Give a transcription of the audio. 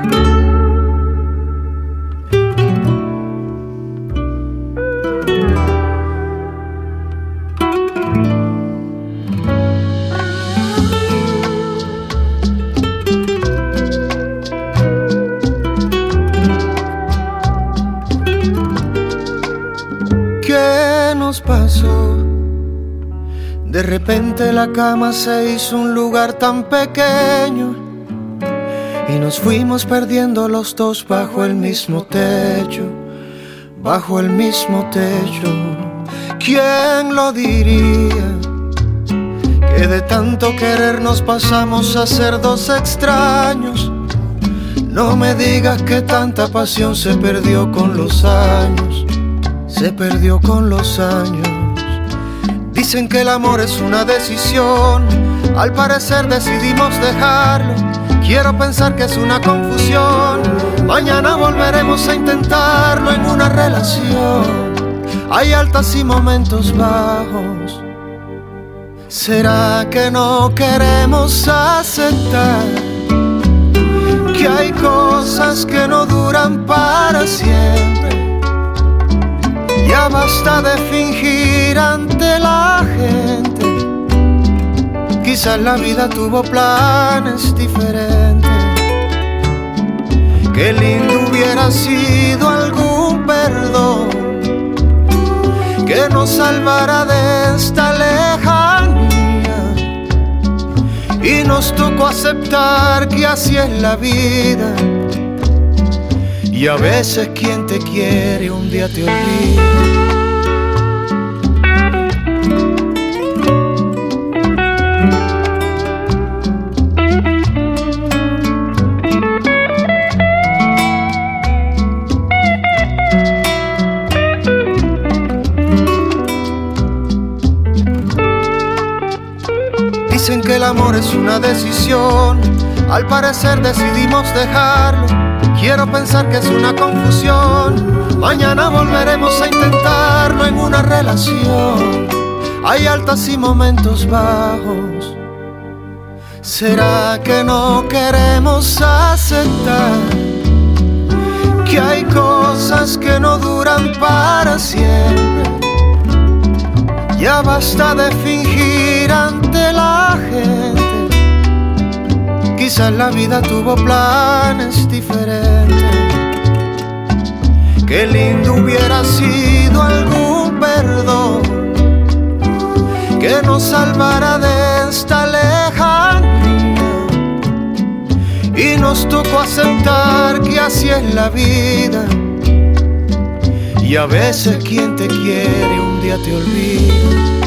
¿Qué nos pasó? De repente la cama se hizo un lugar tan pequeño y nos fuimos perdiendo los dos bajo el mismo techo, bajo el mismo techo. ¿Quién lo diría? Que de tanto querer nos pasamos a ser dos extraños. No me digas que tanta pasión se perdió con los años, se perdió con los años. Dicen que el amor es una decisión, al parecer decidimos dejarlo. Quiero pensar que es una confusión, mañana volveremos a intentarlo en una relación. Hay altas y momentos bajos. ¿Será que no queremos aceptar que hay cosas que no duran para siempre? Ya basta de fingir ante la gente. Quizás la vida tuvo planes diferentes. Qué lindo hubiera sido algún perdón que nos salvara de esta lejanía. Y nos tocó aceptar que así es la vida. Y a veces quien te quiere un día te olvida. Dicen que el amor es una decisión, al parecer decidimos dejarlo. Quiero pensar que es una confusión, mañana volveremos a intentarlo en una relación. Hay altas y momentos bajos. ¿Será que no queremos aceptar que hay cosas que no duran para siempre? Ya basta de fingir ante la gente. Quizás la vida tuvo planes diferentes. Qué lindo hubiera sido algún perdón que nos salvara de esta lejanía. Y nos tocó aceptar que así es la vida. Y a veces quien te quiere un día te olvida.